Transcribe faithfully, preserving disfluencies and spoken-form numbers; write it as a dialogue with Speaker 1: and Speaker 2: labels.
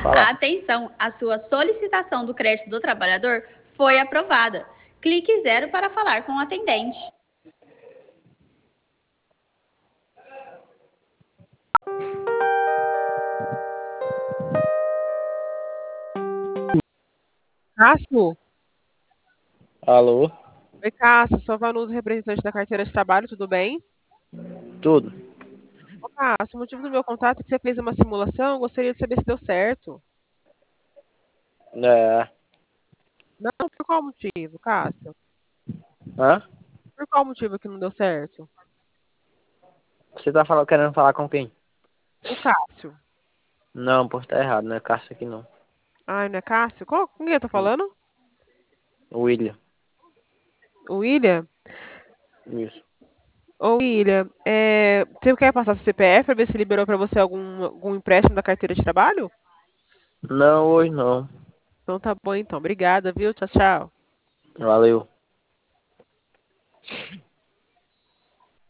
Speaker 1: falar.
Speaker 2: Atenção, a sua solicitação do crédito do trabalhador foi aprovada. Clique zero para falar com o atendente.
Speaker 3: Cássio?
Speaker 1: Alô?
Speaker 3: Oi, Cássio. Sou a Vanusa, representante da carteira de trabalho, tudo bem?
Speaker 1: Tudo.
Speaker 3: Ô, Cássio, o motivo do meu contato é que você fez uma simulação, gostaria de saber se deu certo.
Speaker 1: É.
Speaker 3: Não, por qual motivo, Cássio?
Speaker 1: Hã?
Speaker 3: Por qual motivo que não deu certo?
Speaker 1: Você tá falando, querendo falar com quem?
Speaker 3: O Cássio.
Speaker 1: Não, pô, tá errado, não é Cássio aqui não.
Speaker 3: Ai, não é Cássio? Qual, com quem eu tô falando?
Speaker 1: William.
Speaker 3: O William?
Speaker 1: Isso.
Speaker 3: Ô, William, é, você quer passar seu C P F para ver se liberou para você algum, algum empréstimo da carteira de trabalho?
Speaker 1: Não, hoje não.
Speaker 3: Então tá bom, então. Obrigada, viu? Tchau, tchau.
Speaker 1: Valeu.